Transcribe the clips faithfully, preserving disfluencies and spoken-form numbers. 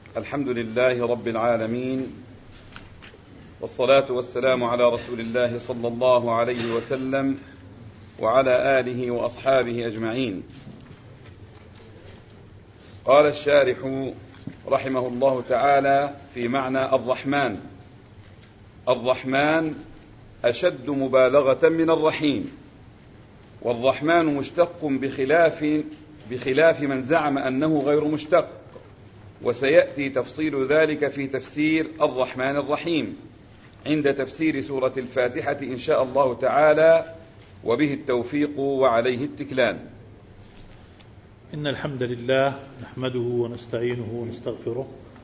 الحمد لله رب العالمين، والصلاة والسلام على رسول الله صلى الله عليه وسلم وعلى آله وأصحابه أجمعين. قال الشارح رحمه الله تعالى في معنى الرحمن: الرحمن أشد مبالغة من الرحيم، والرحمن مشتق بخلاف, بخلاف من زعم أنه غير مشتق، وسيأتي تفصيل ذلك في تفسير الرحمن الرحيم عند تفسير سورة الفاتحة إن شاء الله تعالى، وبه التوفيق وعليه التكلان. إن الحمد لله نحمده ونستعينه ونستغفره،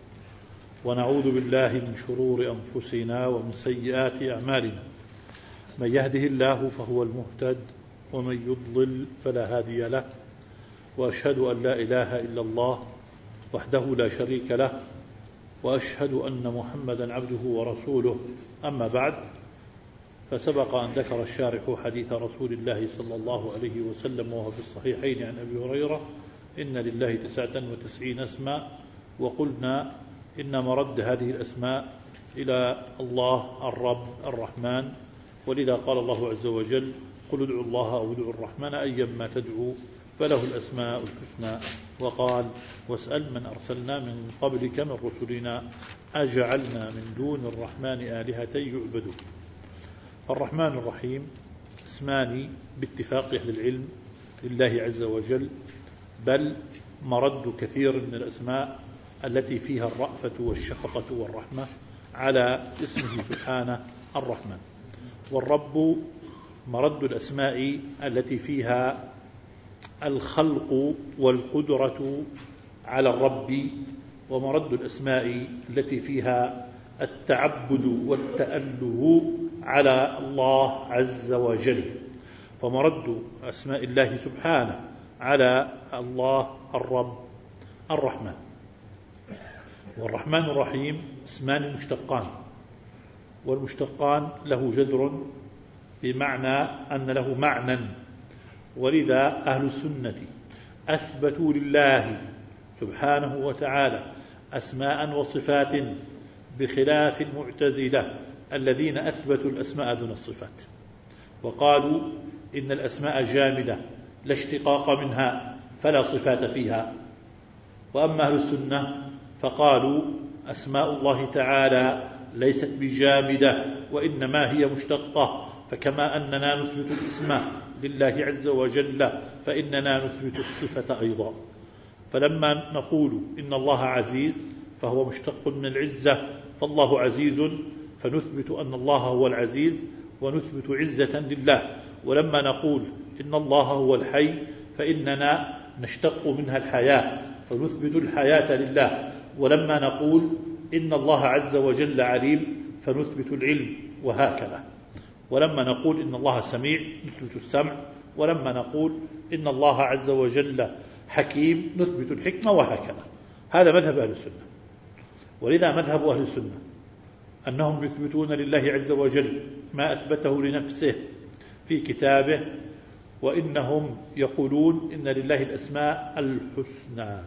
ونعوذ بالله من شرور أنفسنا ومن سيئات أعمالنا. من يهده الله فهو المهتد، ومن يضلل فلا هادي له، وأشهد أن لا إله إلا الله وحده لا شريك له، وأشهد أن محمدا عبده ورسوله. أما بعد، فسبق أن ذكر الشارح حديث رسول الله صلى الله عليه وسلم وهو في الصحيحين عن أبي هريرة: إن لله تسعة وتسعين اسما، وقلنا إن مرد هذه الأسماء إلى الله الرب الرحمن، ولذا قال الله عز وجل: قل ادعوا الله أو ادعوا الرحمن أيما تدعوا فله الأسماء الحسنى. وقال: واسأل من أرسلنا من قبلك من رسلنا أجعلنا من دون الرحمن آلهة يعبدون. الرحمن الرحيم اسمان باتفاق أهل العلم لله عز وجل، بل مرد كثير من الأسماء التي فيها الرأفة والشفقة والرحمة على اسمه سبحانه الرحمن. والرب مرد الأسماء التي فيها الخلق والقدرة على الرب، ومرد الأسماء التي فيها التعبد والتأله على الله عز وجل. فمرد أسماء الله سبحانه على الله الرب الرحمن. والرحمن الرحيم اسمان مشتقان، والمشتقان له جذر بمعنى أن له معنى، ولذا أهل السنة أثبتوا لله سبحانه وتعالى أسماء وصفات، بخلاف المعتزلة الذين أثبتوا الأسماء دون الصفات، وقالوا إن الأسماء جامدة لا اشتقاق منها فلا صفات فيها. وأما أهل السنة فقالوا أسماء الله تعالى ليست بجامدة، وإنما هي مشتقة، فكما أننا نثبت الاسم لله عز وجل فإننا نثبت الصفة أيضا. فلما نقول إن الله عزيز فهو مشتق من العزة، فالله عزيز، فنثبت أن الله هو العزيز ونثبت عزة لله. ولما نقول إن الله هو الحي فإننا نشتق منها الحياة، فنثبت الحياة لله. ولما نقول إن الله عز وجل عليم فنثبت العلم، وهكذا. ولما نقول إن الله سميع نثبت السمع، ولما نقول إن الله عز وجل حكيم نثبت الحكمة، وهكذا. هذا مذهب أهل السنة. ولذا مذهب أهل السنة أنهم يثبتون لله عز وجل ما أثبته لنفسه في كتابه، وإنهم يقولون إن لله الأسماء الحسنى.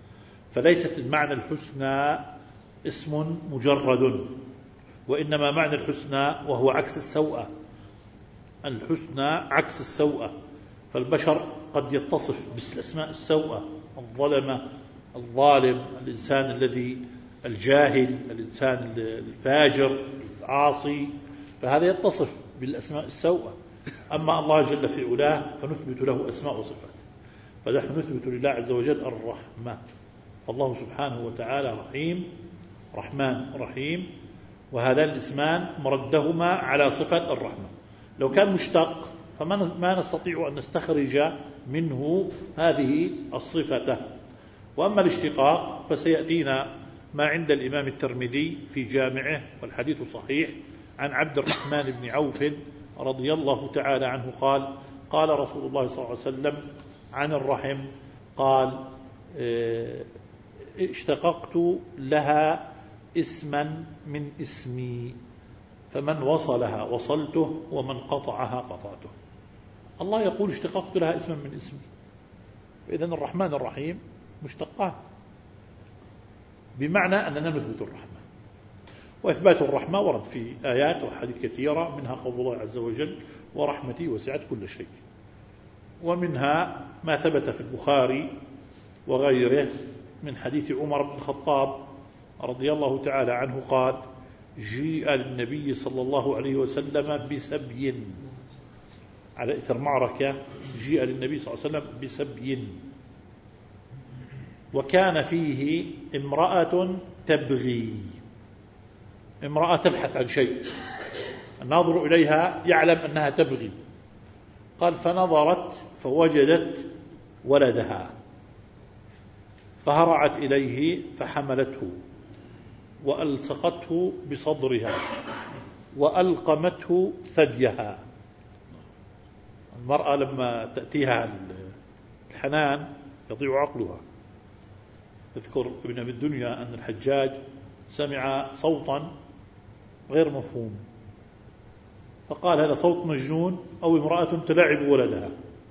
فليست المعنى الحسنى اسم مجرد، وإنما معنى الحسنى وهو عكس السوءة. الحسنى عكس السوءة، فالبشر قد يتصف بالأسماء السوءة: الظلمة، الظالم، الإنسان الذي الجاهل، الإنسان الفاجر العاصي، فهذا يتصف بالأسماء السوءة. أما الله جل في علاه فنثبت له أسماء وصفات. فنحن نثبت لله عز وجل الرحمة، فالله سبحانه وتعالى رحيم، رحمن رحيم، وهذان الاسمان مردهما على صفة الرحمة. لو كان مشتق فما نستطيع أن نستخرج منه هذه الصفة. وأما الاشتقاق فسيأتينا ما عند الإمام الترمذي في جامعه، والحديث صحيح، عن عبد الرحمن بن عوف رضي الله تعالى عنه قال: قال رسول الله صلى الله عليه وسلم عن الرحم، قال: اشتققت لها اسما من اسمي، فمن وصلها وصلته ومن قطعها قطعته. الله يقول: اشتققت لها اسما من اسمي. فإذن الرحمن الرحيم مشتقان. بمعنى أننا نثبت الرحمة. وإثبات الرحمة ورد في آيات وحديث كثيرة، منها قول الله عز وجل ورحمتي وسعت كل شيء، ومنها ما ثبت في البخاري وغيره من حديث عمر بن الخطاب رضي الله تعالى عنه قال جيء للنبي صلى الله عليه وسلم بسبي، على إثر معركة جيء للنبي صلى الله عليه وسلم بسبي، وكان فيه امرأة تبغي، امرأة تبحث عن شيء، الناظر إليها يعلم أنها تبغي. قال فنظرت فوجدت ولدها فهرعت إليه فحملته وألصقته بصدرها وألقمته ثديها. المرأة لما تأتيها الحنان يضيع عقلها. يذكر ابن أبي الدنيا أن الحجاج سمع صوتا غير مفهوم فقال هذا صوت مجنون أو امرأة تلاعب ولدها،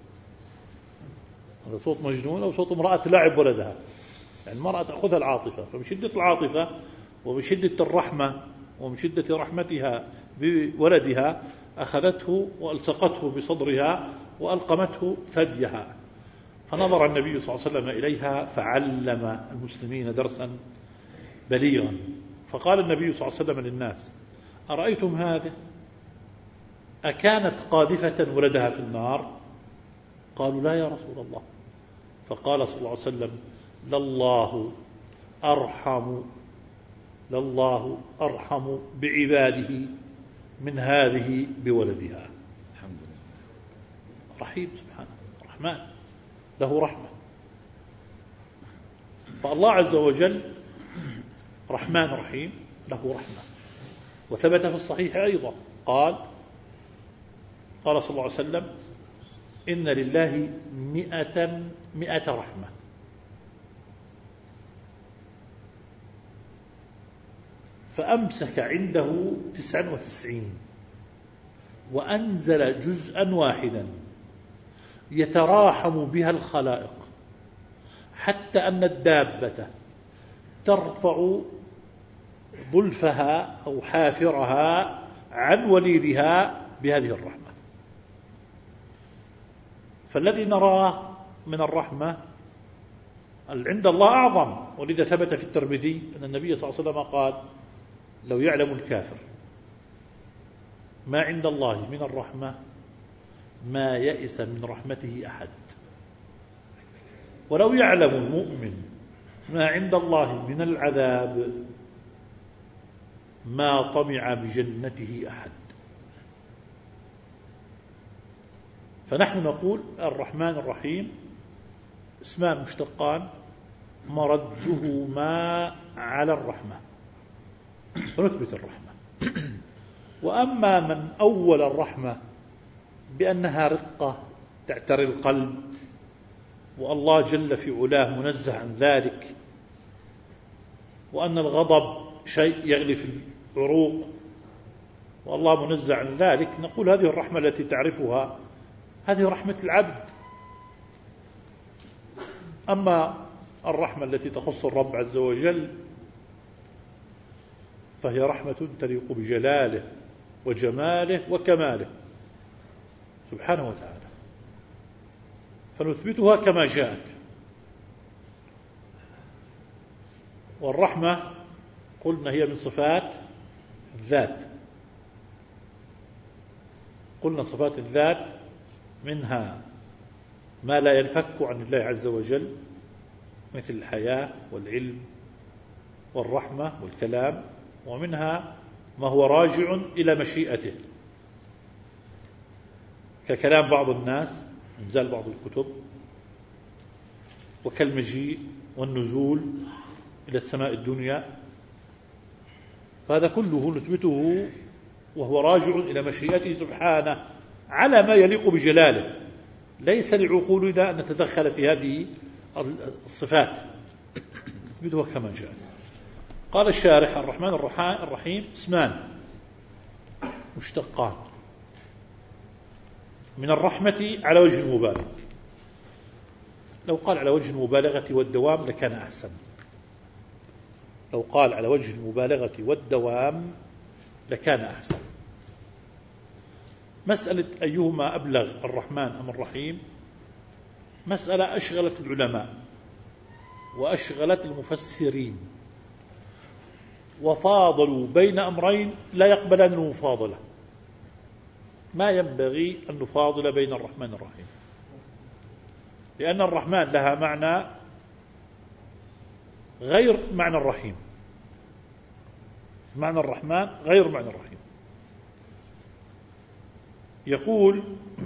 هذا صوت مجنون أو صوت امرأة تلاعب ولدها. يعني المرأة تأخذها العاطفة، فمن شدة العاطفة ومن شدة الرحمة ومن شدة رحمتها بولدها أخذته وألصقته بصدرها وألقمته ثديها. فنظر النبي صلى الله عليه وسلم إليها فعلم المسلمين درسا بليغا، فقال النبي صلى الله عليه وسلم للناس أرأيتم هذا؟ أكانت قاذفة ولدها في النار؟ قالوا لا يا رسول الله. فقال صلى الله عليه وسلم لله أرحم لله أرحم بعباده من هذه بولدها. الحمد لله. رحيم سبحانه، رحمن له رحمة. فالله عز وجل رحمن رحيم له رحمة. وثبت في الصحيح أيضا قال قال صلى الله عليه وسلم إن لله مئة مئة رحمة، فأمسك عنده تسعا وتسعين وأنزل جزءا واحدا يتراحم بها الخلائق، حتى أن الدابة ترفع ظلفها أو حافرها عن وليدها بهذه الرحمة. فالذي نراه من الرحمة عند الله أعظم. ولذا ثبت في الترمذي أن النبي صلى الله عليه وسلم قال لو يعلم الكافر ما عند الله من الرحمة ما يئس من رحمته أحد، ولو يعلم المؤمن ما عند الله من العذاب ما طمع بجنته أحد. فنحن نقول الرحمن الرحيم اسمان مشتقان مردهما على الرحمة، فنثبت الرحمة. وأما من أول الرحمة بأنها رقة تعتري القلب والله جل في علاه منزه عن ذلك، وأن الغضب شيء يغلي في العروق والله منزه عن ذلك، نقول هذه الرحمة التي تعرفها هذه رحمة العبد. أما الرحمة التي تخص الرب عز وجل فهي رحمة تليق بجلاله وجماله وكماله سبحانه وتعالى، فنثبتها كما جاءت. والرحمة قلنا هي من صفات الذات، قلنا صفات الذات منها ما لا ينفك عن الله عز وجل مثل الحياة والعلم والرحمة والكلام، ومنها ما هو راجع إلى مشيئته ككلام بعض الناس، إنزال بعض الكتب، وكالمجيء والنزول إلى السماء الدنيا. فهذا كله نثبته وهو راجع إلى مشيئته سبحانه على ما يليق بجلاله، ليس لعقولنا أن نتدخل في هذه الصفات، نثبتها كما جاء. قال الشارح الرحمن الرحيم اسمان مشتقان من الرحمة على وجه المبالغة. لو قال على وجه المبالغة والدوام لكان أحسن، لو قال على وجه المبالغة والدوام لكان أحسن. مسألة أيهما أبلغ الرحمن أم الرحيم مسألة أشغلت العلماء وأشغلت المفسرين، وفاضلوا بين أمرين لا يقبلان المفاضلة. ما ينبغي أن نفاضل بين الرحمن والرحيم، لأن الرحمن لها معنى غير معنى الرحيم، معنى الرحمن غير معنى الرحيم. يقول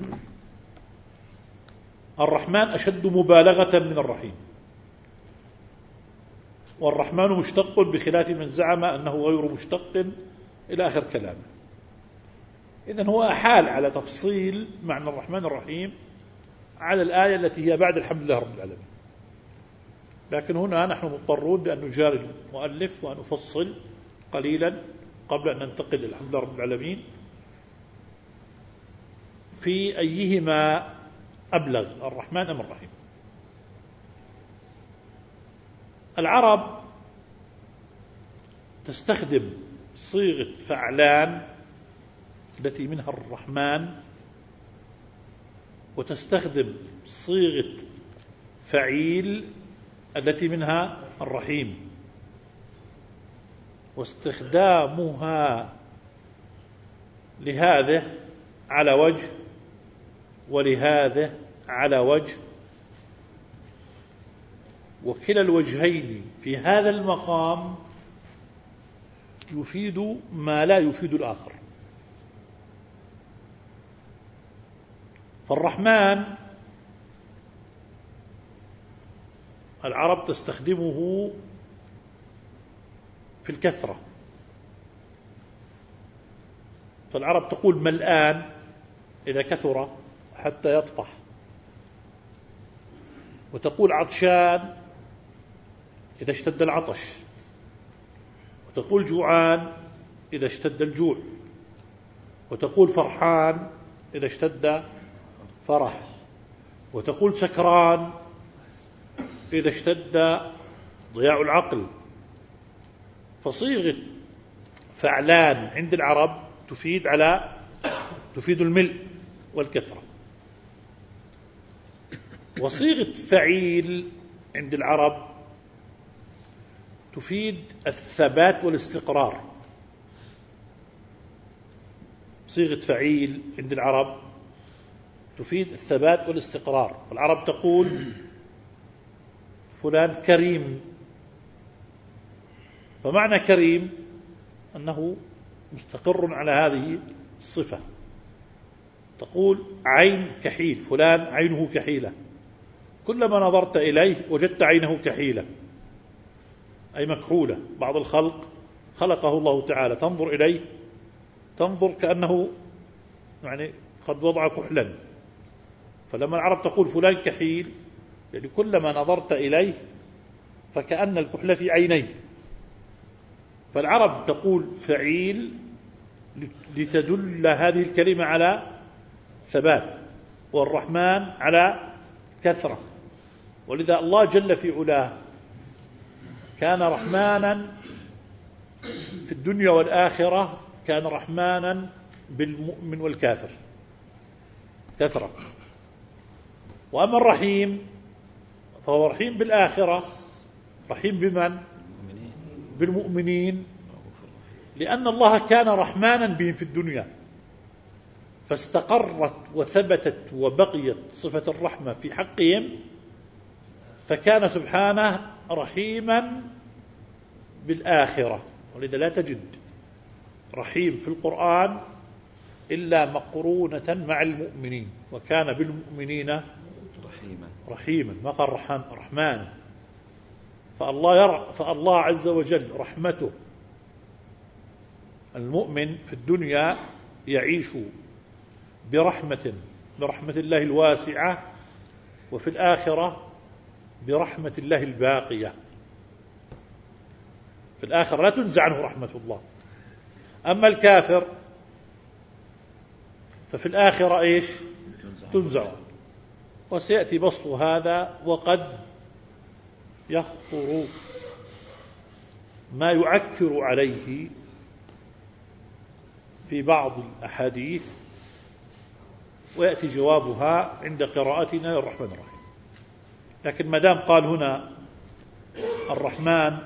الرحمن أشد مبالغة من الرحيم، والرحمن مشتق بخلاف من زعم أنه غير مشتق إلى آخر كلامه. إذن هو أحال على تفصيل معنى الرحمن الرحيم على الآية التي هي بعد الحمد لله رب العالمين، لكن هنا نحن مضطرون بأن نجاري المؤلف وأن نفصل قليلا قبل أن ننتقل إلى الحمد لله رب العالمين في أيهما أبلغ الرحمن أم الرحيم. العرب تستخدم صيغة فعلان التي منها الرحمن، وتستخدم صيغة فعيل التي منها الرحيم، واستخدامها لهذا على وجه ولهذا على وجه، وكلا الوجهين في هذا المقام يفيد ما لا يفيد الآخر. فالرحمن العرب تستخدمه في الكثرة، فالعرب تقول ملآن إذا كثر حتى يطفح، وتقول عطشان إذا اشتد العطش، وتقول جوعان إذا اشتد الجوع، وتقول فرحان إذا اشتد فرح، وتقول سكران إذا اشتد ضياع العقل. فصيغة فعلان عند العرب تفيد على تفيد الملء والكثرة، وصيغة فعيل عند العرب تفيد الثبات والاستقرار. صيغة فعيل عند العرب تفيد الثبات والاستقرار. والعرب تقول فلان كريم، فمعنى كريم أنه مستقر على هذه الصفة. تقول عين كحيل، فلان عينه كحيلة، كلما نظرت إليه وجدت عينه كحيلة أي مكحولة. بعض الخلق خلقه الله تعالى تنظر إليه تنظر كأنه يعني قد وضع كحلا، فلما العرب تقول فلان كحيل يعني كلما نظرت إليه فكأن الكحل في عينيه. فالعرب تقول فعيل لتدل هذه الكلمة على ثبات، والرحمن على كثرة. ولذا الله جل في علاه كان رحمانا في الدنيا والآخرة، كان رحمانا بالمؤمن والكافر كثرة. وأما الرحيم فهو رحيم بالآخرة، رحيم بمن؟ بالمؤمنين، لأن الله كان رحمانا بهم في الدنيا فاستقرت وثبتت وبقيت صفة الرحمة في حقهم، فكان سبحانه رحيما بالآخرة. ولذا لا تجد رحيم في القرآن إلا مقرونة مع المؤمنين، وكان بالمؤمنين رحيما رحيما ما قال رحمن. فالله, يرى فالله عز وجل رحمته، المؤمن في الدنيا يعيش برحمة برحمة الله الواسعة، وفي الآخرة برحمة الله الباقية. في الآخرة لا تنزع عنه رحمة الله. أما الكافر ففي الآخرة إيش؟ تنزع. وسيأتي بسط هذا، وقد يخطر ما يعكر عليه في بعض الأحاديث، ويأتي جوابها عند قراءتنا للرحمن الرحيم. لكن ما دام قال هنا الرحمن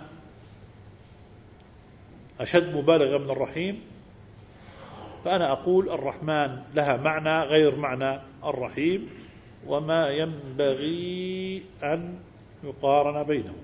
أشد مبالغة من الرحيم، فأنا أقول الرحمن لها معنى غير معنى الرحيم، وما ينبغي أن يقارن بينهما.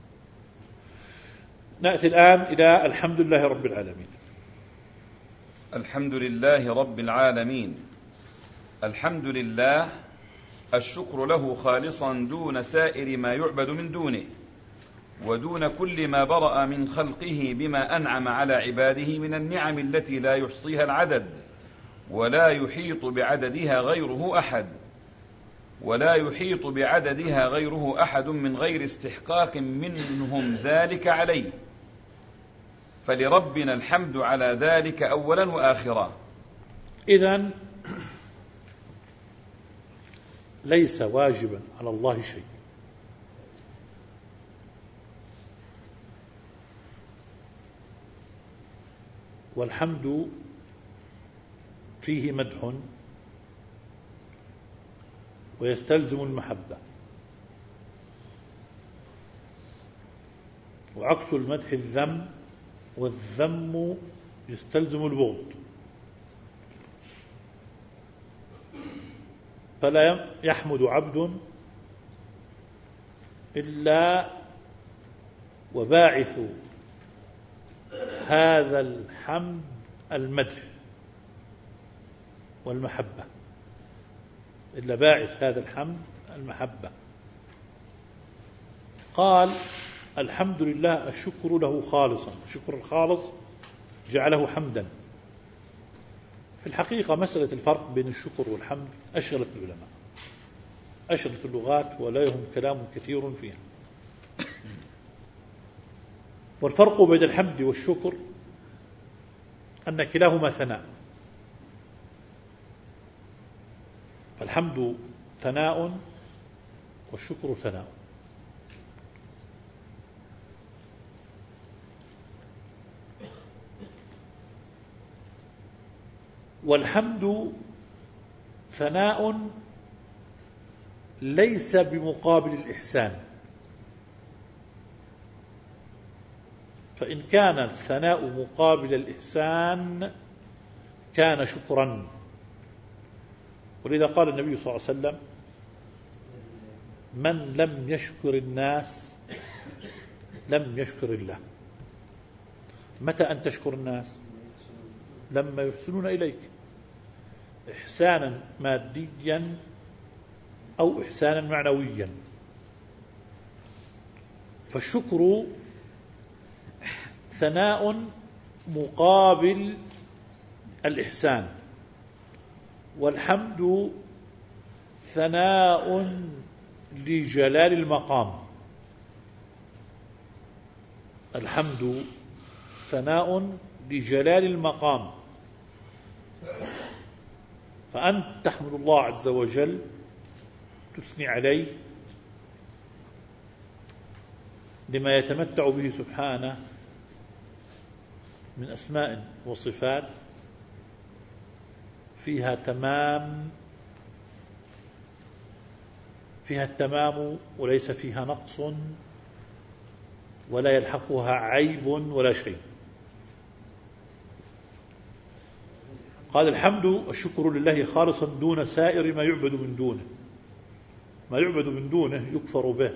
نأتي الآن إلى الحمد لله رب العالمين. الحمد لله رب العالمين. الحمد لله الشكر له خالصا دون سائر ما يعبد من دونه، ودون كل ما برأ من خلقه بما أنعم على عباده من النعم التي لا يحصيها العدد، ولا يحيط بعددها غيره أحد ولا يحيط بعددها غيره أحد من غير استحقاق منهم ذلك عليه، فلربنا الحمد على ذلك أولا وآخرا. إذن ليس واجبا على الله شيء، والحمد فيه مدح ويستلزم المحبة، وعكس المدح الذم، والذم يستلزم البغض. فلا يحمد عبد إلا وباعث هذا الحمد المدح والمحبة، إلا باعث هذا الحمد المحبة. قال الحمد لله الشكر له خالصا، الشكر الخالص جعله حمدا. في الحقيقة مسألة الفرق بين الشكر والحمد أشغلت العلماء، أشغلت اللغات، ولا يهم كلام كثير فيها. والفرق بين الحمد والشكر أن كلاهما ثناء، فالحمد ثناء والشكر ثناء. والحمد ثناء ليس بمقابل الإحسان، فإن كان الثناء مقابل الإحسان كان شكرا. ولذا قال النبي صلى الله عليه وسلم: من لم يشكر الناس لم يشكر الله. متى أن تشكر الناس؟ لما يحسنون إليك، إحسانا ماديا أو إحسانا معنويا. فالشكر ثناء مقابل الإحسان، والحمد ثناء لجلال المقام. الحمد ثناء لجلال المقام، فأنت تحمد الله عز وجل، تثني عليه لما يتمتع به سبحانه من أسماء وصفات فيها تمام، فيها التمام وليس فيها نقص، ولا يلحقها عيب ولا شيء. قال الحمد الشكر لله خالصا دون سائر ما يعبد من دونه. ما يعبد من دونه يكفر به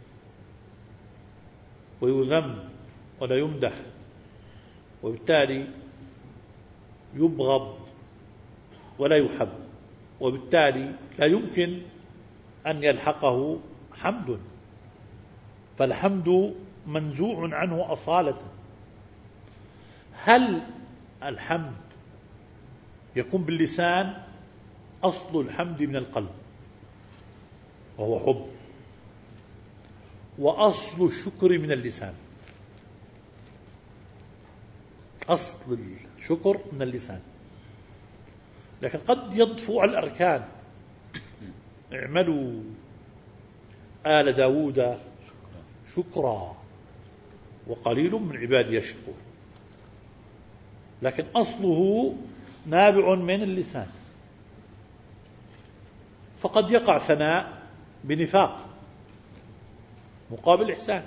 ويذم ولا يمدح، وبالتالي يبغض ولا يحب، وبالتالي لا يمكن أن يلحقه حمد. فالحمد منزوع عنه أصالة. هل الحمد يكون باللسان؟ أصل الحمد من القلب وهو حب، وأصل الشكر من اللسان. أصل الشكر من اللسان، لكن قد يضفو على الأركان. اعملوا آل داود شكرا، وقليل من عبادي الشكور، لكن أصله نابع من اللسان. فقد يقع ثناء بنفاق مقابل إحسان،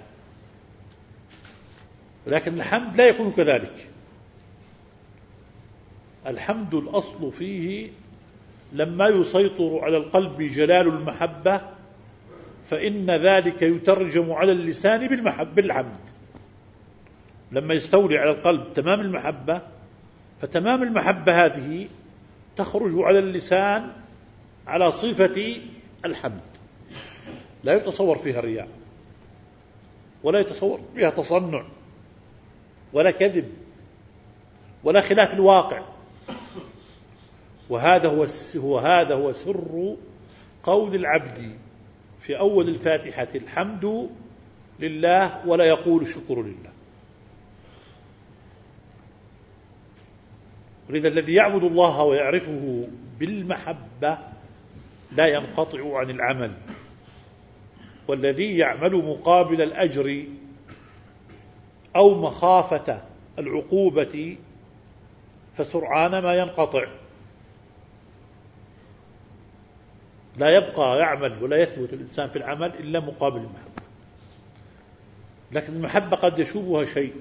لكن الحمد لا يكون كذلك. الحمد الأصل فيه لما يسيطر على القلب جلال المحبة، فإن ذلك يترجم على اللسان بالمحب بالحمد. لما يستولي على القلب تمام المحبة، فتمام المحبة هذه تخرج على اللسان على صفة الحمد، لا يتصور فيها الرياء، ولا يتصور فيها تصنع، ولا كذب، ولا خلاف الواقع. وهذا هو هو هذا هو سر قول العبد في أول الفاتحة الحمد لله ولا يقول الشكر لله. ولذا الذي يعبد الله ويعرفه بالمحبة لا ينقطع عن العمل، والذي يعمل مقابل الأجر أو مخافة العقوبة فسرعان ما ينقطع، لا يبقى يعمل ولا يثبت الإنسان في العمل إلا مقابل المحبة. لكن المحبة قد يشوبها شيء،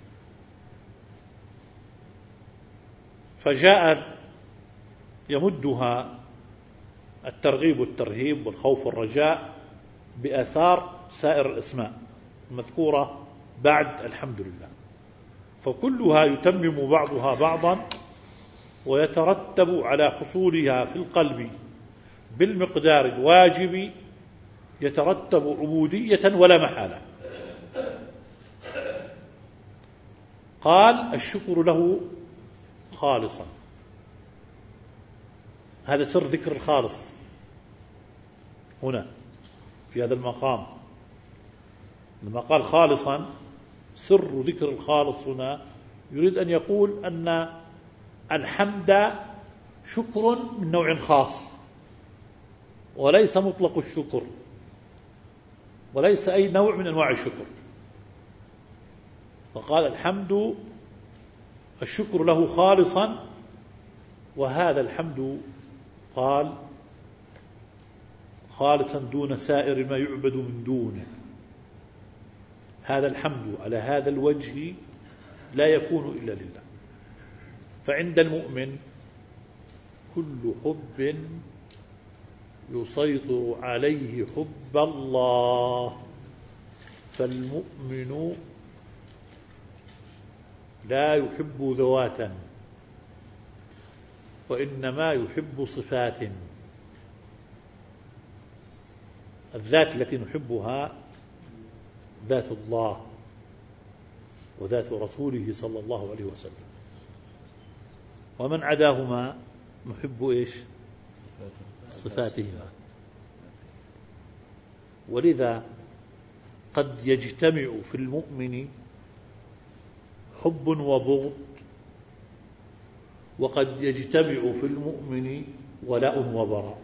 فجاء يمدها الترغيب والترهيب والخوف والرجاء بآثار سائر الأسماء المذكورة بعد الحمد لله، فكلها يتمم بعضها بعضا، ويترتب على حصولها في القلب بالمقدار الواجب يترتب عبودية ولا محالة. قال الشكر له خالصا، هذا سر ذكر الخالص هنا في هذا المقام. لما قال خالصا سر ذكر الخالص هنا يريد أن يقول أن الحمد شكر من نوع خاص، وليس مطلق الشكر، وليس أي نوع من أنواع الشكر. فقال الحمد الشكر له خالصا، وهذا الحمد قال خالصا دون سائر ما يعبد من دونه. هذا الحمد على هذا الوجه لا يكون إلا لله. فعند المؤمن كل حب يسيطر عليه حب الله، فالمؤمن لا يحب ذواتا وإنما يحب صفات. الذات التي نحبها ذات الله وذات رسوله صلى الله عليه وسلم، ومن عداهما نحب إيش؟ صفاتهما. ولذا قد يجتمع في المؤمن حب وبغض، وقد يجتمع في المؤمن ولاء وبراء.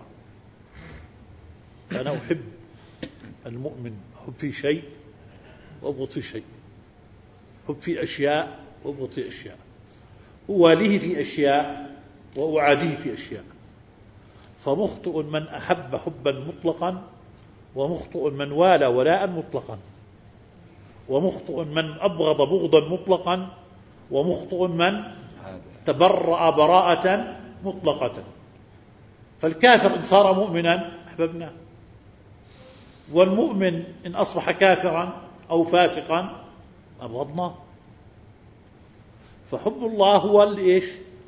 فأنا أحب المؤمن حب في شيء وأبغض في شيء، حب في أشياء وأبغض في أشياء، أواليه في أشياء وأعاديه في أشياء. فمخطئ من أحب حبا مطلقا، ومخطئ من والى ولاء مطلقا، ومخطئ من أبغض بغضا مطلقا، ومخطئ من تبرأ براءة مطلقة. فالكافر إن صار مؤمنا أحببناه، والمؤمن إن أصبح كافرا أو فاسقا أبغضناه. فحب الله هو الإيش؟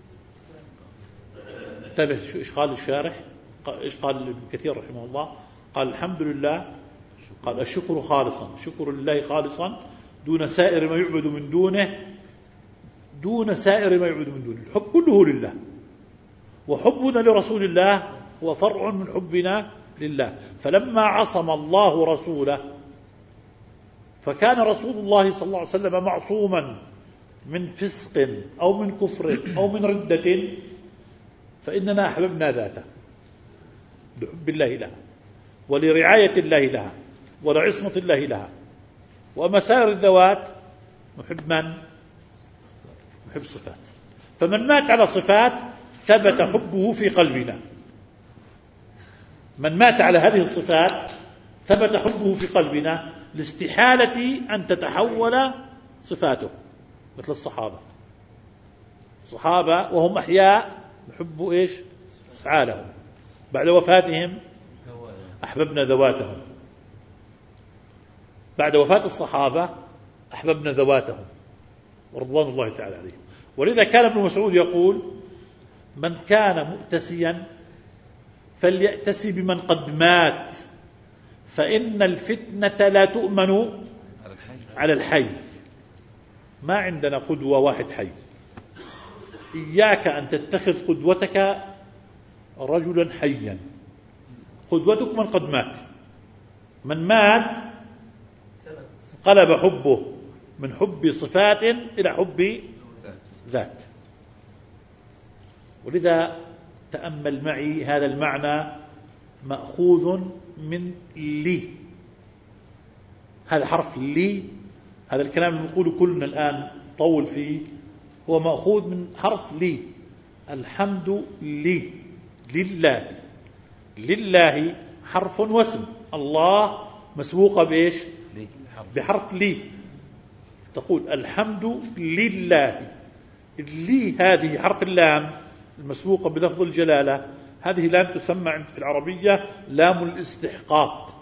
انتبه شو إيش قال الشارح، إيش قال ابن كثير رحمه الله؟ قال الحمد لله، قال الشكر خالصا، شكر لله خالصا دون سائر ما يعبد من دونه، دون سائر ما يعبد من دونه. الحب كله لله، وحبنا لرسول الله هو فرع من حبنا لله. فلما عصم الله رسوله، فكان رسول الله صلى الله عليه وسلم معصوما من فسق أو من كفر أو من ردة، فإننا أحببنا ذاته لحب الله لها ولرعاية الله لها ولعصمة الله لها. وأما سائر الذوات نحب من؟ نحب صفات. فمن مات على صفات ثبت حبه في قلبنا. من مات على هذه الصفات ثبت حبه في قلبنا لاستحالة أن تتحول صفاته، مثل الصحابة. الصحابة وهم أحياء نحب إيش؟ أفعالهم، بعد وفاتهم أحببنا ذواتهم. بعد وفاة الصحابة أحببنا ذواتهم ورضوان الله تعالى عليهم. ولذا كان ابن مسعود يقول: من كان مؤتسيا فليأتسي بمن قد مات، فإن الفتنة لا تؤمن على الحي. ما عندنا قدوة واحد حي. إياك أن تتخذ قدوتك رجلا حيا، قدوتك من قد مات. من مات قلب حبه من حب صفات إلى حب ذات. ولذا تأمل معي هذا المعنى مأخوذ من لي. هذا حرف لي، هذا الكلام اللي نقوله كلنا الآن طول فيه، هو مأخوذ من حرف لي. الحمد لي، لله. لله حرف واسم، الله مسبوقة بإيش؟ بحرف لي. تقول الحمد لله. لي هذه حرف اللام المسبوقة بلفظ الجلالة، هذه لام تسمى عند في العربية لام الاستحقاق.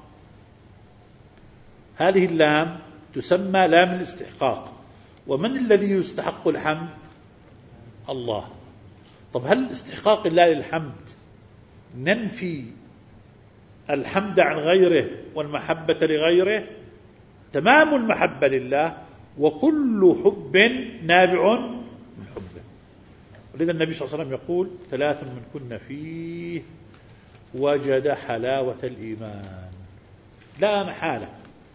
هذه اللام تسمى لام الاستحقاق. ومن الذي يستحق الحمد؟ الله. طب هل استحقاق الله للحمد ننفي الحمد عن غيره والمحبة لغيره؟ تمام المحبة لله، وكل حب نابع من حبه. ولذا النبي صلى الله عليه وسلم يقول: ثلاث من كن فيه وجد حلاوة الإيمان. لا محالة،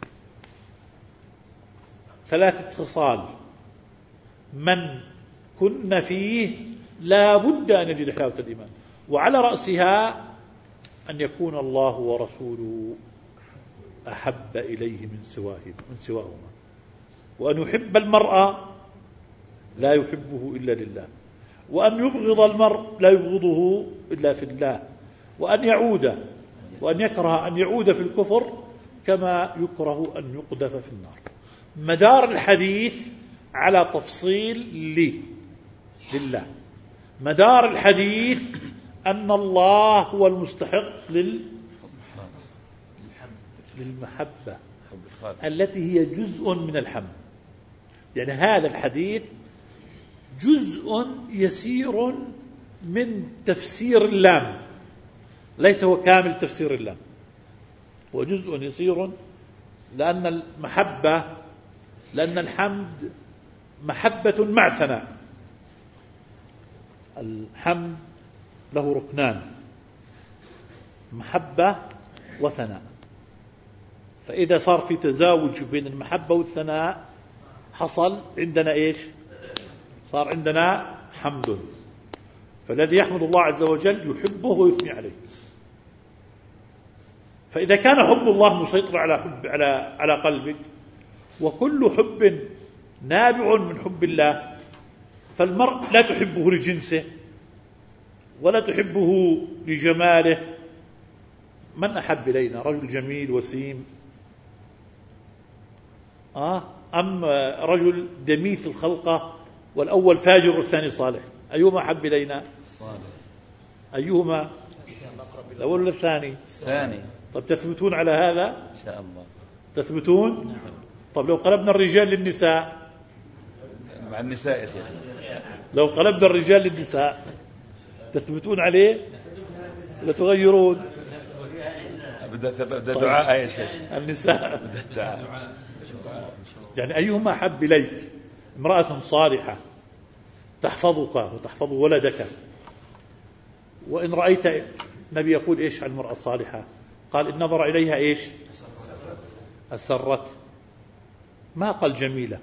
ثلاثة خصال من كن فيه لا بد أن يجد حلاوة الإيمان، وعلى رأسها أن يكون الله ورسوله أحب إليه من سواهما من سواهما، وأن يحب المرء لا يحبه إلا لله، وأن يبغض المرء لا يبغضه إلا في الله، وأن يعود وأن يكره أن يعود في الكفر كما يكره أن يقذف في النار. مدار الحديث على تفصيل لي لله. مدار الحديث أن الله هو المستحق لل للمحبة التي هي جزء من الحمد. يعني هذا الحديث جزء يسير من تفسير اللام، ليس هو كامل تفسير اللام، هو جزء يسير، لأن المحبة لأن الحمد محبة مع ثناء. الحمد له ركنان: محبة وثناء. فإذا صار في تزاوج بين المحبة والثناء حصل عندنا إيش؟ صار عندنا حمد. فالذي يحمد الله عز وجل يحبه ويثني عليه. فإذا كان حب الله مسيطر على حب على على قلبك، وكل حب نابع من حب الله، فالمرء لا تحبه لجنسه ولا تحبه لجماله. من أحب إلينا؟ رجل جميل وسيم آه أم رجل دميث الخلقة والأول فاجر والثاني صالح؟ أيهما أحب إلينا؟ أيهما؟ الأول ولا الثاني؟ الثاني. طب تثبتون على هذا؟ إن شاء الله تثبتون؟ نعم. طب لو قلبنا الرجال للنساء؟ مع النساء يا شيخ. لو قلبنا الرجال للنساء تثبتون عليه ولا تغيرون؟ بدأ دعاء يا شيخ. النساء يعني أيهما أحب إليك؟ امرأة صالحة تحفظك وتحفظ ولدك. وإن رأيت، النبي يقول إيش عن المرأة الصالحة؟ قال إن نظر إليها إيش؟ أسرت. ما قال جميلة،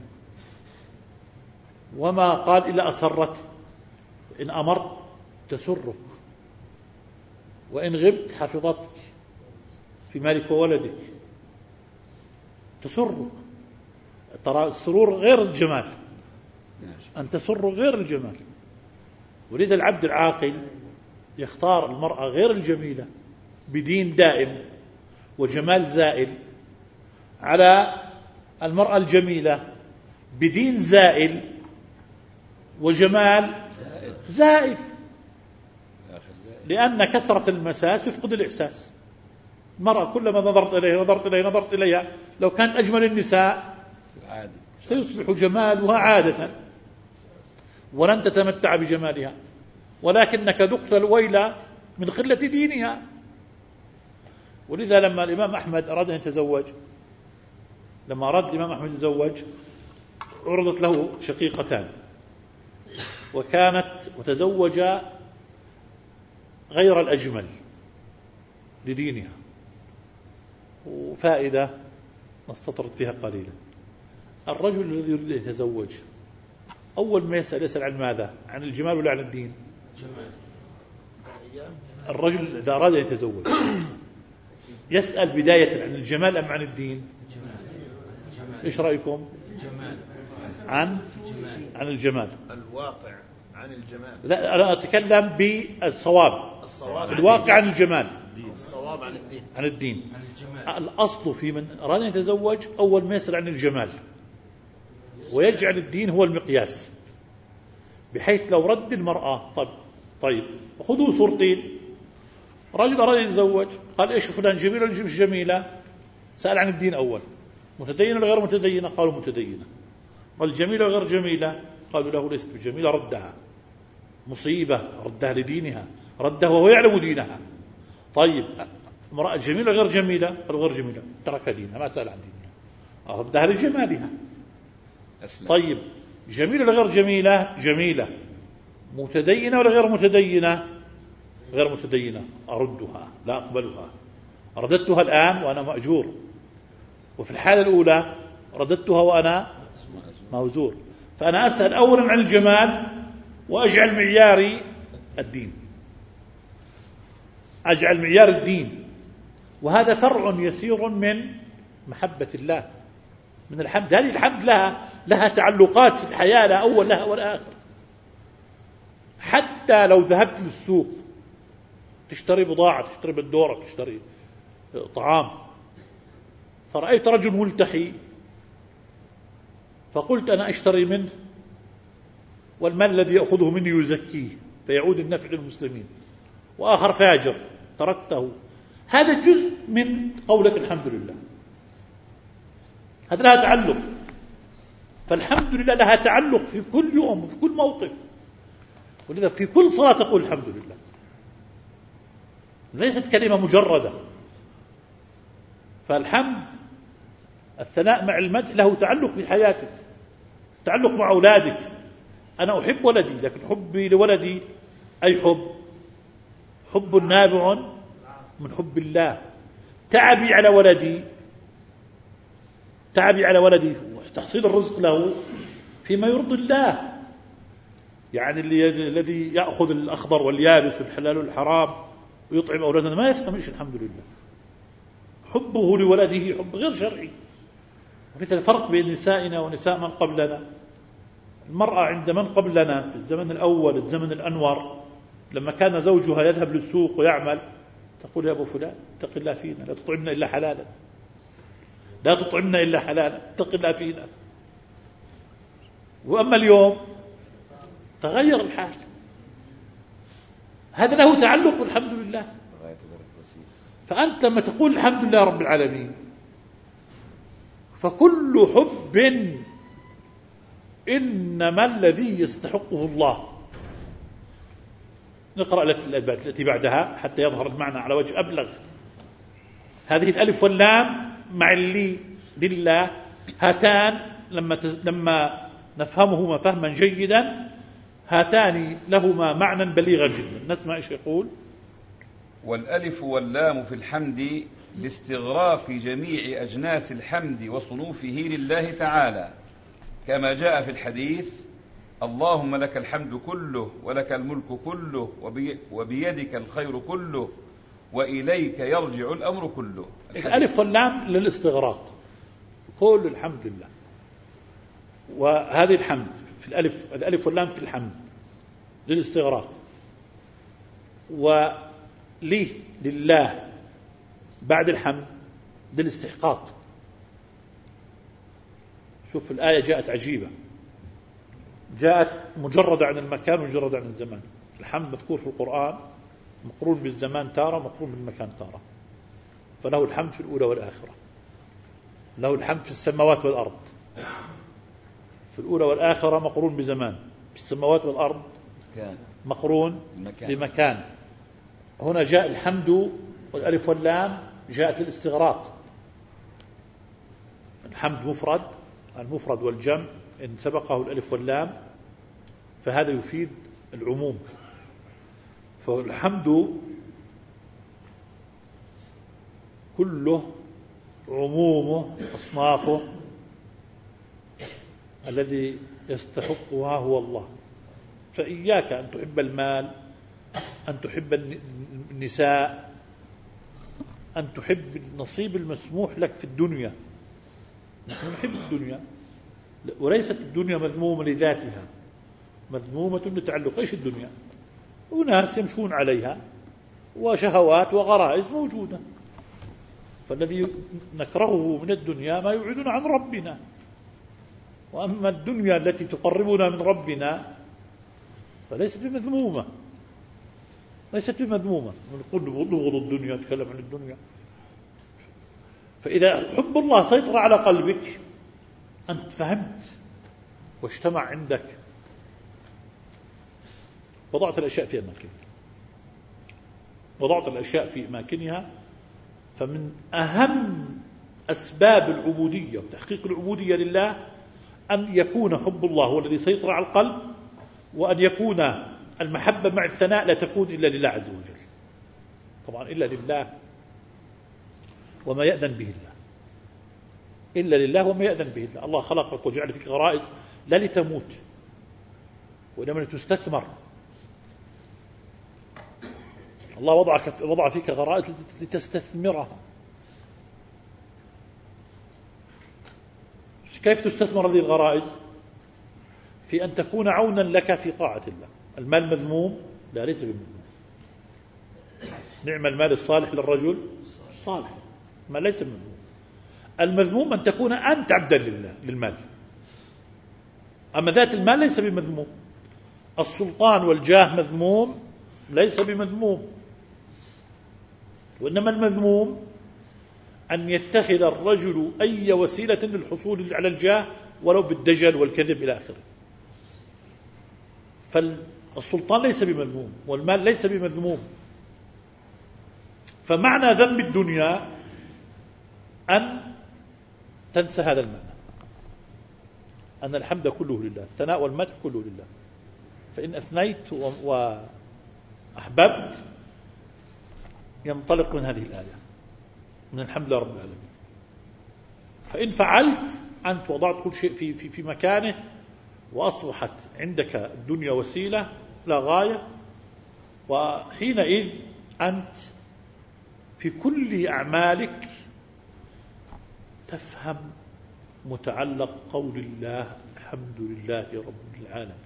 وما قال إلا أسرت. إن أمرت تسرك، وإن غبت حفظتك في مالك وولدك، تسرك. ترى السرور غير الجمال، أن تسر غير الجمال. ولذا العبد العاقل يختار المرأة غير الجميلة بدين دائم وجمال زائل على المرأة الجميلة بدين زائل وجمال زائل، لأن كثرة المساس يفقد الإحساس. المرأة كلما نظرت إليها نظرت إليها نظرت إليها لو كانت أجمل النساء سيصبح جمالها عادة ولن تتمتع بجمالها، ولكنك ذقت الويل من قلة دينها. ولذا لما الإمام أحمد أراد أن يتزوج، لما أراد الإمام أحمد يتزوج عرضت له شقيقتان، وكانت وتزوج غير الأجمل لدينها. وفائدة نستطرد فيها قليلا، الرجل الذي يريد أن يتزوج أول ما يسأل يسأل عن ماذا؟ عن الجمال ولا عن الدين؟ الرجل إذا أراد أن يتزوج يسأل بداية عن الجمال أم عن الدين؟ إيش رأيكم؟ عن عن الجمال. الواقع عن الجمال. لا، أنا أتكلم بالصواب. الصواب الواقع عن الجمال، الصواب عن الدين. عن الدين. الأصل في من أراد أن يتزوج أول ما يسأل عن الجمال، ويجعل الدين هو المقياس، بحيث لو رد المرأة طيب طيب خذوا صورتين، رجل أراد أن يتزوج قال إيش فلان جميل ولا مش جميلة؟ سأل عن الدين أول، متدينة ولا غير متدينة؟ قالوا متدينة. قال جميلة وغير جميلة؟ قالوا له ليست بجميلة، ردها مصيبة، ردها لدينها، ردها وهو يعلم دينها. طيب امرأة جميلة غير جميلة؟ قالوا غير جميلة، ترك دينها ما سأل عن دينها، ردها لجمالها. أسلم. طيب جميلة ولا غير جميلة؟ جميلة. متدينة ولا غير متدينة؟ غير متدينة، أردها لا أقبلها، رددتها الآن وأنا مأجور، وفي الحالة الأولى رددتها وأنا موزور. فأنا أسأل أولا عن الجمال وأجعل معياري الدين، أجعل معيار الدين. وهذا فرع يسير من محبة الله، من الحمد. هذه الحمد لها لها تعلقات في الحياة، لا أول لها ولا آخر. حتى لو ذهبت للسوق تشتري بضاعة، تشتري بندورة، تشتري طعام، فرأيت رجل ملتحي فقلت أنا أشتري منه، والمال الذي يأخذه مني يزكيه فيعود النفع للمسلمين، وآخر فاجر تركته. هذا جزء من قولك الحمد لله، هذا لها تعلق. فالحمد لله لها تعلق في كل يوم وفي كل موقف، ولذا في كل صلاة تقول الحمد لله، ليست كلمة مجردة. فالحمد الثناء مع المدح له تعلق في حياتك، تعلق مع أولادك. أنا أحب ولدي، لكن حبي لولدي أي حب حب نابع من حب الله. تعبي على ولدي تعبي على ولدي وتحصيل الرزق له فيما يرضي الله. يعني الذي يأخذ الأخضر واليابس والحلال والحرام ويطعم أولادنا ما يفهم إيش الحمد لله. حبه لولده حب غير شرعي. وفي الفرق بين نسائنا ونساء من قبلنا. المرأة عند من قبلنا في الزمن الأول الزمن الأنور، لما كان زوجها يذهب للسوق ويعمل تقول يا أبو فلان اتق الله فينا، لا تطعمنا إلا حلالا، لا تطعمنا إلا حلالا، اتق الله فينا. وأما اليوم تغير الحال، هذا له تعلق بالحمد لله. فأنت لما تقول الحمد لله رب العالمين فكل حب إنما الذي يستحقه الله. نقرأ التي بعدها حتى يظهر المعنى على وجه أبلغ. هذه الألف واللام مع اللي لله، هاتان لما لما نفهمهما فهما جيدا هاتان لهما معنى بليغا جدا. نسمع ايش يقول. والألف واللام في الحمد لاستغراق جميع أجناس الحمد وصنوفه لله تعالى، كما جاء في الحديث: اللهم لك الحمد كله ولك الملك كله وبي وبيدك الخير كله وإليك يرجع الأمر كله. الألف واللام للاستغراق، كل الحمد لله. وهذه الحمد في الألف، الألف واللام في الحمد للاستغراق، وليه لله بعد الحمد للاستحقاق. شوف الآية جاءت عجيبة، جاءت مجردة عن المكان ومجردة عن الزمان. الحمد مذكور في القرآن مقرون بالزمان تارة، مقرون بالمكان تارة. فله الحمد في الأولى والآخرة، له الحمد في السماوات والأرض. في الأولى والآخرة مقرون بزمان، في السماوات والأرض مقرون بمكان. هنا جاء الحمد والألف واللام جاءت الاستغراق. الحمد مفرد، المفرد والجمع إن سبقه الألف واللام فهذا يفيد العموم. فالحمد كله عمومه أصنافه الذي يستحقها هو الله. فإياك أن تحب المال، أن تحب النساء، أن تحب النصيب المسموح لك في الدنيا. نحن نحب الدنيا، وليست الدنيا مذمومة لذاتها، مذمومة لتعلق. إيش الدنيا؟ وناس يمشون عليها وشهوات وغرائز موجودة. فالذي نكرهه من الدنيا ما يبعدنا عن ربنا. وأما الدنيا التي تقربنا من ربنا فليست بمذمومة، ليست بمذمومة. نقول نبغض الدنيا، نتكلم عن الدنيا. فإذا حب الله سيطر على قلبك، أنت فهمت واجتمع عندك، وضعت الأشياء في أماكنها، وضعت الأشياء في أماكنها. فمن أهم أسباب العبودية وتحقيق العبودية لله أن يكون حب الله هو الذي سيطر على القلب، وأن يكون المحبة مع الثناء لا تكون إلا لله عز وجل. طبعا إلا لله وما يأذن به الله، إلا لله وما يأذن به الله. الله خلقك وجعل فيك غرائز لا لتموت وإنما لتستثمر. الله وضعك وضع فيك غرائز لتستثمرها. كيف تستثمر هذه الغرائز؟ في أن تكون عونا لك في طاعة الله. المال مذموم؟ لا، ليس بمذموم. نعم المال الصالح للرجل صالح، ما ليس مذموم. المذموم أن تكون أنت عبدا لله للمال. أما ذات المال ليس بمذموم. السلطان والجاه مذموم؟ ليس بمذموم. وإنما المذموم أن يتخذ الرجل أي وسيلة للحصول على الجاه ولو بالدجل والكذب إلى آخره. فالسلطان ليس بمذموم والمال ليس بمذموم. فمعنى ذم الدنيا أن تنسى هذا المعنى، أن الحمد كله لله، الثناء والمدح كله لله. فإن أثنيت وأحببت ينطلق من هذه الآية، من الحمد لله رب العالمين. فإن فعلت أنت وضعت كل شيء في, في, في مكانه، وأصبحت عندك الدنيا وسيلة لا غاية. وحينئذ أنت في كل أعمالك تفهم متعلق قول الله الحمد لله رب العالمين.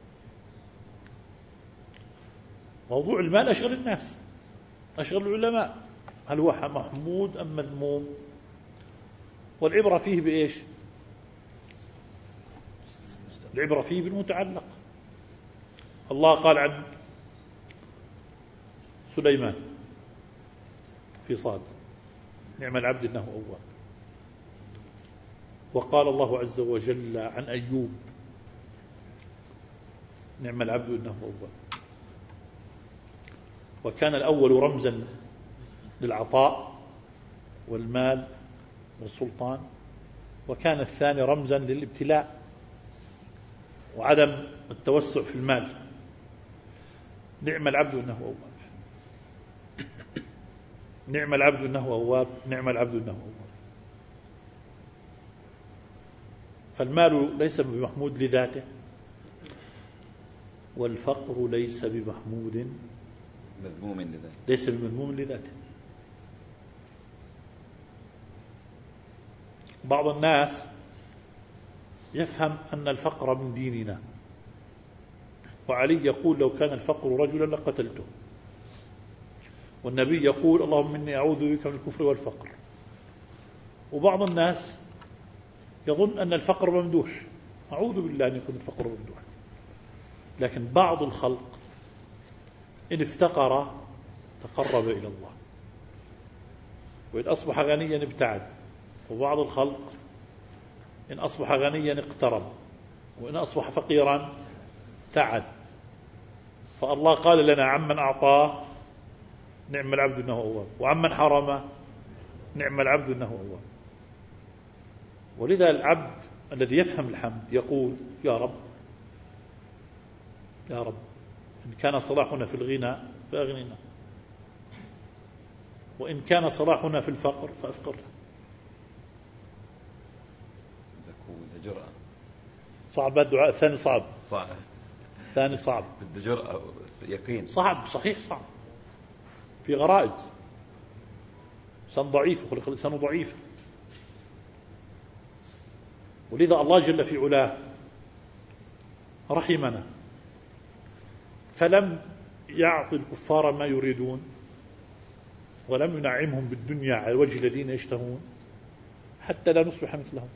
موضوع المال أشغل الناس، أشغل العلماء، هل هو محمود أم مذموم؟ والعبرة فيه بإيش؟ العبرة فيه بالمتعلق. الله قال عن سليمان في صاد نعم العبد إنه أواب. وقال الله عز وجل عن أيوب نعم العبد إنه أواب. وكان الأول رمزا للعطاء والمال والسلطان، وكان الثاني رمزا للابتلاء وعدم التوسع في المال. نعم العبد إنه أواب، نعم العبد إنه أواب، نعم العبد إنه أواب. فالمال ليس بمحمود لذاته، والفقر ليس بمحمود مذموم لذاته، ليس بمذموم لذاته. بعض الناس يفهم أن الفقر من ديننا، وعلي يقول لو كان الفقر رجلا لقتلته، والنبي يقول اللهم إني أعوذ بك من الكفر والفقر. وبعض الناس يظن أن الفقر ممدوح، أعوذ بالله أن يكون الفقر ممدوح، لكن بعض الخلق إن افتقر تقرب إلى الله، وإن أصبح غنيا ابتعد، وبعض الخلق إن أصبح غنيا اقترب، وإن أصبح فقيرا ابتعد. فالله قال لنا عمن أعطاه نعم العبد إنه أواب، وعمن حرمه نعم العبد إنه أواب. ولذا العبد الذي يفهم الحمد يقول يا رب يا رب إن كان صلاحنا في الغنى فأغننا، وإن كان صلاحنا في الفقر فأفقرنا. بده جرأة. صعب الدعاء الثاني، صعب صعب ثاني صعب، بده جرأة يقين، صعب صحيح صعب، في غرائز، إنسان ضعيف، خلق الإنسان ضعيف. ولذا الله جل في علاه رحمنا فلم يعطي الكفار ما يريدون، ولم ينعمهم بالدنيا على الوجه الذين يشتهون، حتى لا نصبح مثلهم،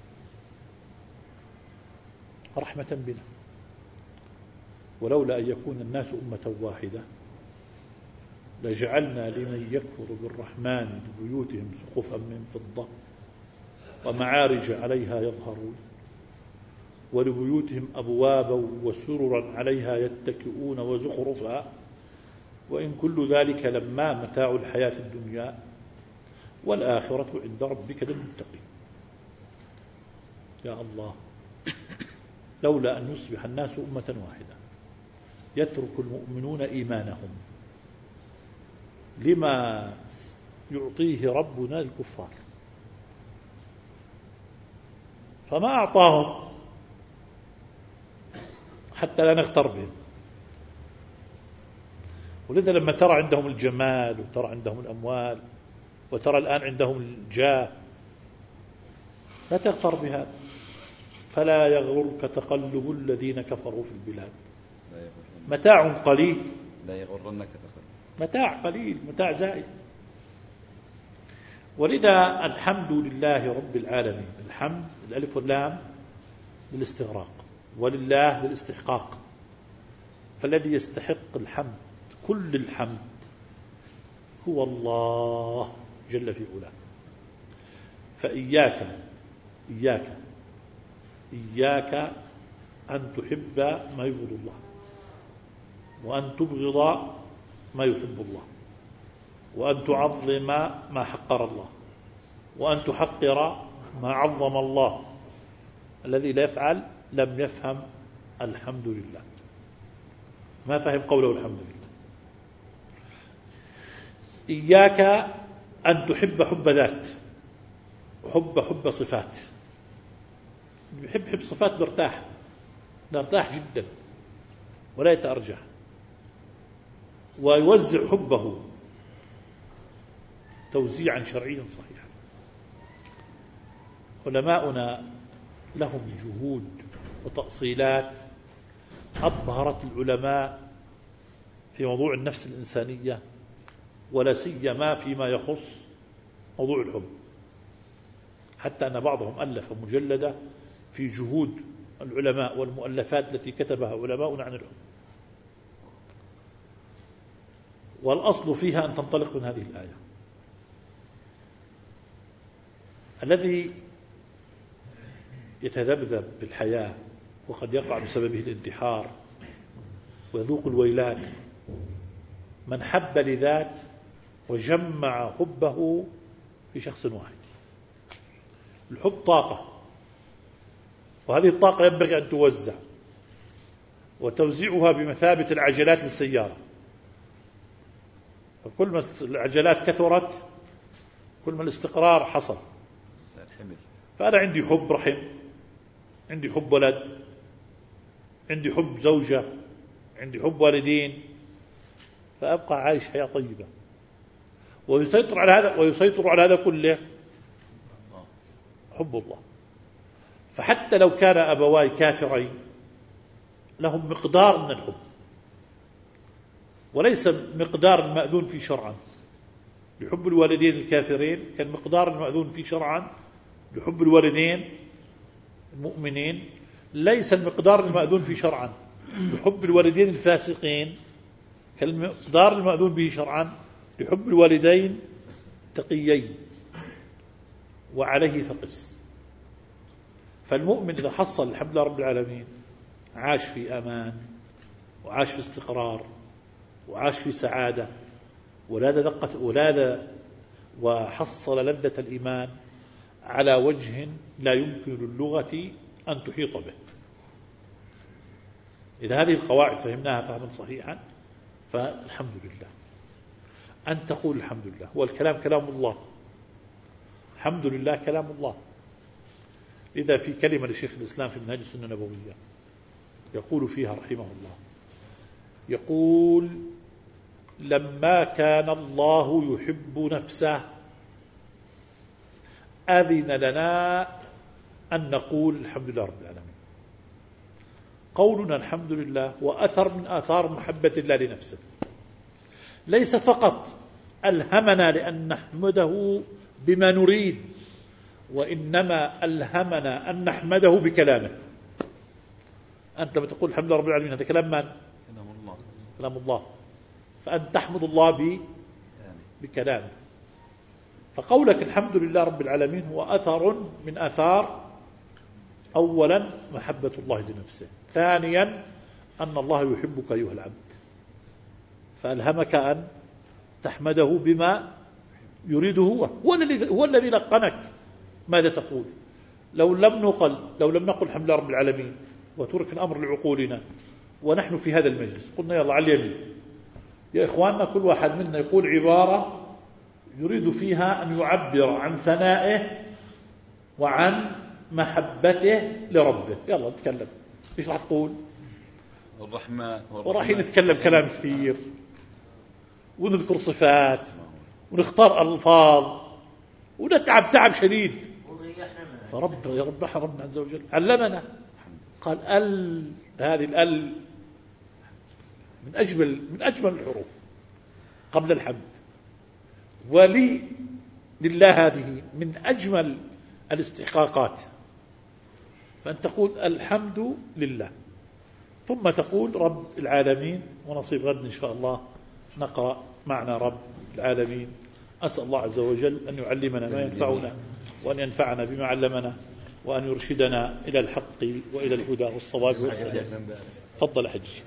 رحمة بنا. ولولا أن يكون الناس أمة واحدة لجعلنا لمن يكفر بالرحمن لبيوتهم سقفا من فضة ومعارج عليها يظهرون ولبيوتهم أبوابا وسررا عليها يتكئون وزخرفا وإن كل ذلك لما متاع الحياة الدنيا والآخرة عند ربك للمتقين. يا الله، لولا أن يصبح الناس أمة واحدة يترك المؤمنون إيمانهم لما يعطيه ربنا للكفار، فما أعطاهم حتى لا نغتر بهم. ولذا لما ترى عندهم الجمال وترى عندهم الأموال وترى الآن عندهم الجاه لا تغتر بهذا، فلا يغرك تقلب الذين كفروا في البلاد، متاع قليل، لا يغرنك تقلب، متاع قليل، متاع زائد. ولذا الحمد لله رب العالمين، الحمد الألف واللام للاستغراق، ولله للاستحقاق، فالذي يستحق الحمد كل الحمد هو الله جل في علاه. فإياك إياك إياك أن تحب ما يبغض الله، وأن تبغض ما يحب الله، وأن تعظم ما حقر الله، وأن تحقر ما عظم الله. الذي لا يفعل لم يفهم الحمد لله، ما فهم قوله الحمد لله. إياك أن تحب حب ذات وحب حب صفات. يحب حب صفات مرتاح مرتاح جدا ولا يتأرجح، ويوزع حبه توزيعا شرعيا صحيحا. علماؤنا لهم جهود وتأصيلات أبهرت العلماء في موضوع النفس الإنسانية، ولا سيما فيما يخص موضوع الحب، حتى أن بعضهم ألف مجلدة في جهود العلماء والمؤلفات التي كتبها علماؤنا عن الحب. والأصل فيها أن تنطلق من هذه الآية: الذي يتذبذب بالحياة وقد يقع بسببه الانتحار ويذوق الويلات من حب لذات وجمع حبه في شخص واحد. الحب طاقة، وهذه الطاقة ينبغي أن توزع، وتوزيعها بمثابة العجلات للسيارة. فكل ما العجلات كثرت كل ما الاستقرار حصل. فأنا عندي حب رحم، عندي حب ولد، عندي حب زوجة، عندي حب والدين، فأبقى عايش حياة طيبة. ويسيطر على هذا ويسيطر على هذا كله حب الله. فحتى لو كان أبواي كافرين لهم مقدار من الحب، وليس مقدار المأذون فيه شرعا لحب الوالدين الكافرين كالمقدار المأذون فيه شرعا لحب الوالدين المؤمنين. ليس المقدار المأذون فيه شرعا لحب الوالدين الفاسقين كالمقدار المأذون به شرعا لحب الوالدين تقيين، وعليه فقس. فالمؤمن إذا حصل الحمد لله رب العالمين عاش في أمان، وعاش في استقرار، وعاش في سعادة، ولاذ دقة ولاذ وحصل لذة الإيمان على وجه لا يمكن للغة أن تحيط به. إذا هذه القواعد فهمناها فهما صحيحا فالحمد لله. أن تقول الحمد لله، هو الكلام كلام الله، الحمد لله كلام الله. لذا في كلمة لشيخ الإسلام في منهاج السنة النبوية يقول فيها رحمه الله، يقول: لما كان الله يحب نفسه أذن لنا أن نقول الحمد لله رب العالمين. قولنا الحمد لله وأثر من آثار محبة الله لنفسه، ليس فقط ألهمنا لأن نحمده بما نريد، وإنما ألهمنا أن نحمده بكلامه. أنت لما تقول الحمد لله رب العالمين هذا كلام من؟ كلام الله. كلام الله. فأنت تحمد الله بكلامه. فقولك الحمد لله رب العالمين هو أثر من آثار أولا محبة الله لنفسه، ثانيا أن الله يحبك أيها العبد، فألهمك أن تحمده بما يريده هو. هو الذي هو الذي لقنك ماذا تقول. لو لم نقل لو لم نقل الحمد لله رب العالمين وترك الأمر لعقولنا ونحن في هذا المجلس قلنا يلا على اليمين يا إخواننا، كل واحد منا يقول عبارة يريد فيها أن يعبر عن ثنائه وعن محبته لربه، يلا نتكلم. إيش راح تقول؟ الرحمن. وراح نتكلم كلام كثير ونذكر صفات ونختار ألفاظ ونتعب تعب شديد. فرب يا رب ربنا عز وجل علمنا، قال ال هذه الال من أجمل من أجمل الحروف قبل الحمد، ولي لله هذه من أجمل الاستحقاقات. فأن تقول الحمد لله ثم تقول رب العالمين، ونصيب غد إن شاء الله نقرأ معنى رب العالمين. أسأل الله عز وجل أن يعلمنا ما ينفعنا، وأن ينفعنا بما علمنا، وأن يرشدنا إلى الحق وإلى الهدى والصواب والسداد. تفضل حجي.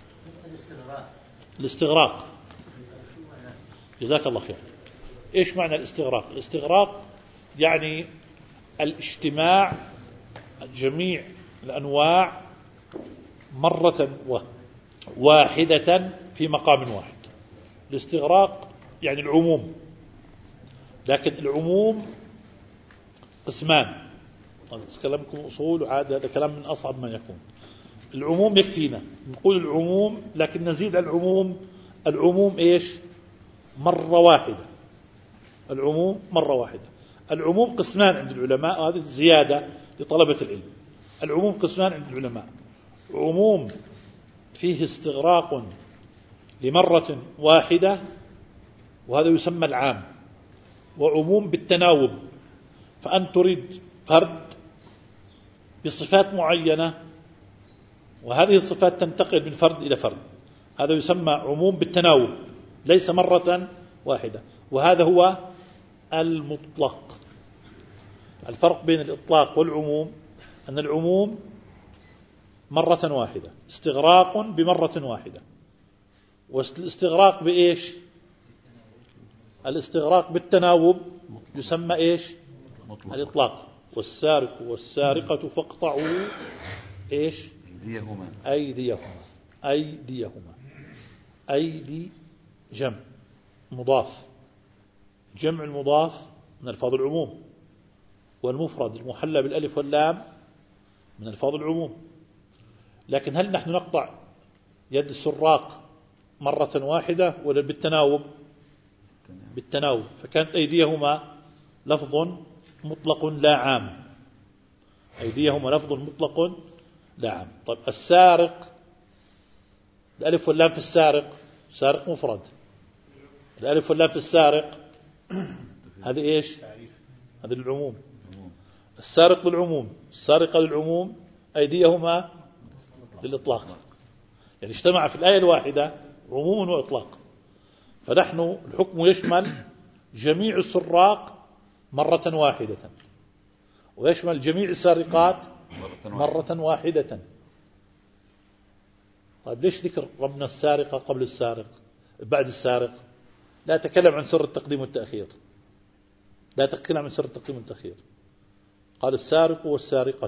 الاستغراق، جزاك الله خير. إيش معنى الاستغراق؟ الاستغراق يعني الاجتماع جميع الأنواع مرة واحدة في مقام واحد. الاستغراق يعني العموم، لكن العموم قسمان. كلامكم أصول وعاد هذا كلام من أصعب ما يكون. العموم يكفينا نقول العموم، لكن نزيد العموم. العموم إيش؟ مرة واحدة. العموم مرة واحدة. العموم قسمان عند العلماء، هذه زيادة لطلبة العلم. العموم قسمان عند العلماء: عموم فيه استغراق لمرة واحدة وهذا يسمى العام، وعموم بالتناوب، فأن تريد فرد بصفات معينة وهذه الصفات تنتقل من فرد إلى فرد، هذا يسمى عموم بالتناوب ليس مرة واحدة. وهذا هو المطلق. الفرق بين الإطلاق والعموم أن العموم مرة واحدة، استغراق بمرة واحدة. والاستغراق بإيش؟ الاستغراق بالتناوب يسمى إيش؟ الإطلاق. والسارق والسارقة فاقطعوا إيش؟ أيديهما أيديهما أيديهما أيدي جمع مضاف، جمع المضاف من ألفاظ العموم، والمفرد المحلى بالألف واللام من ألفاظ العموم. لكن هل نحن نقطع يد السراق مرة واحدة ولا بالتناوب؟ بالتناوب. فكانت أيديهما لفظ مطلق لا عام. أيديهم لفظ مطلق لا عام. طيب السارق، الألف واللام في السارق، سارق مفرد، الألف واللام في السارق هذه إيش؟ هذه العموم. السارق للعموم، السارقة للعموم، أيديهما للإطلاق، يعني اجتمع في الآية الواحدة عموم وإطلاق. فنحن الحكم يشمل جميع السراق مرة واحدة، ويشمل جميع السارقات مرة واحدة. طيب ليش ذكر ربنا السارقة قبل السارق بعد السارق؟ لا تكلم عن سر التقديم والتأخير، لا تكلم عن سر التقديم والتأخير. قال السارق والسارقة،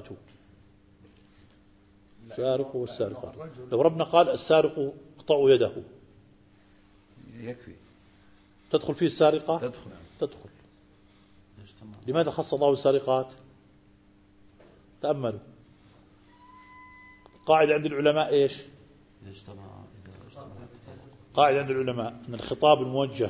السارق والسارقة. لو ربنا قال السارق اقطعوا يده يكفي، تدخل فيه السارقة؟ تدخل تدخل. لماذا خص الله السارقات؟ تأملوا. قاعدة عند العلماء إيش؟ قاعدة عند العلماء أن الخطاب الموجه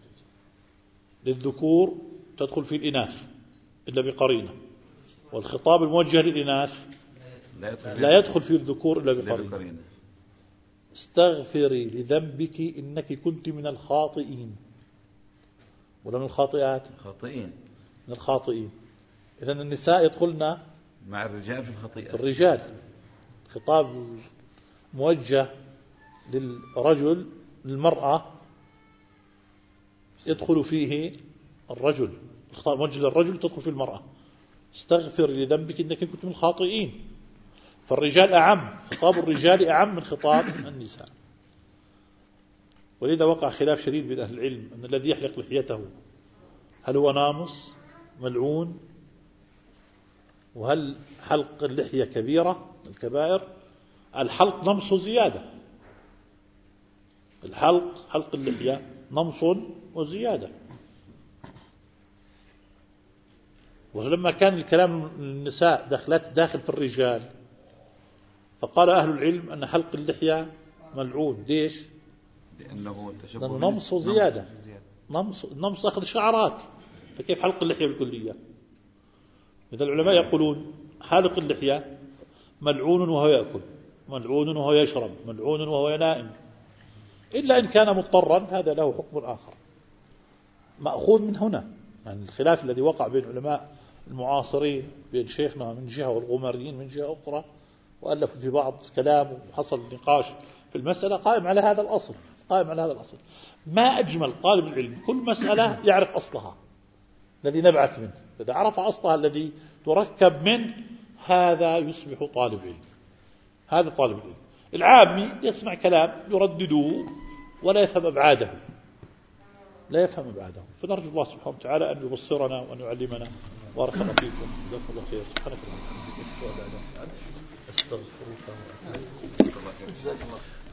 للذكور تدخل فيه الإناث إلا بقرينة، والخطاب الموجه للإناث لا يدخل فيه الذكور إلا بقرينة. استغفري لذنبك إنك كنت من الخاطئين، ولا من الخاطئات؟ خاطئين، من الخاطئين. إذن النساء يدخلن مع الرجال في الخطيئة. الرجال خطاب موجه للرجل للمرأة يدخل فيه الرجل، الخطاب موجه للرجل تدخل فيه المرأة. استغفر لذنبك إنك كنت من الخاطئين. فالرجال أعم، خطاب الرجال أعم من خطاب النساء. ولذا وقع خلاف شديد بين أهل العلم أن الذي يحلق لحيته هل هو نامص ملعون، وهل حلق اللحية كبيرة الكبائر؟ الحلق نمص زيادة، الحلق حلق اللحية نمص وزيادة. ولما كان الكلام النساء دخلت داخل في الرجال فقال أهل العلم أن حلق اللحية ملعون. ليش؟ لأنه لأنه نمص وزيادة، نمص نمص أخذ شعرات، فكيف حلق اللحية بالكلية؟ إذا العلماء يقولون حالق اللحية ملعون وهو يأكل، ملعون وهو يشرب، ملعون وهو نائم، إلا إن كان مضطرا هذا له حكم آخر مأخوذ من هنا. يعني الخلاف الذي وقع بين علماء المعاصرين بين شيخنا من جهة والغماريين من جهة أخرى، وألفوا في بعض كلام وحصل نقاش في المسألة، قائم على هذا الأصل، قائم على هذا الأصل. ما أجمل طالب العلم كل مسألة يعرف أصلها الذي نبعث منه، إذا عرف أصلها الذي تركب منه هذا يصبح طالب علم. هذا طالب العلم. العامي يسمع كلام يردده ولا يفهم أبعاده، لا يفهم أبعاده. فنرجو الله سبحانه وتعالى أن يبصرنا وأن يعلمنا. بارك الله فيكم، جزاكم الله خير. سبحانك اللهم وبحمدك أستغفرك وأتوب إليك.